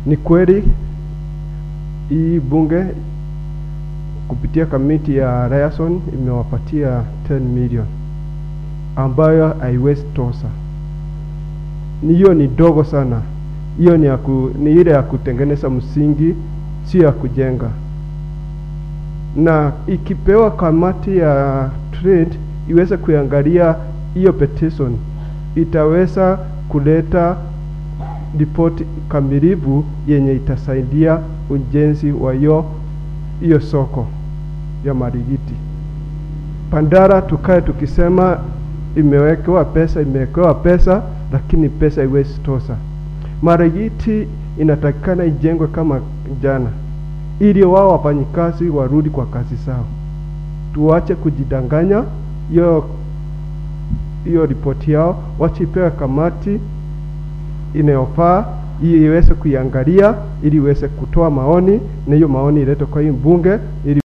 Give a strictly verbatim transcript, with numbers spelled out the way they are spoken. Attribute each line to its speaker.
Speaker 1: Ni kweli hii bunge kupitia kamiti ya Ryerson imewapatia ten million ambayo haiwezi tosha. Ni hiyo ni dogo sana. Hiyo ni, ku, ni ile ya kutengeneza msingi, si ya kujenga. Na ikipewa kamati ya trade iweze kuangalia hiyo petition, itaweza kuleta report kamilifu yenye itasaidia ujenzi wa hiyo hiyo soko ya Marigiti. Pandara tukae tukisema imewekewa pesa, imewekewa pesa, lakini pesa haiwezi tosha. Marigiti inatakikana ijengwe kama jana, ili wao wafanyikazi warudi kwa kazi zao. Tuache kujidanganya. Hiyo hiyo ripoti yao wachipewe kamati inayofaa ili iweze kuiangalia, ili iweze kutoa maoni, na hiyo maoni iletwe kwa hii bunge ili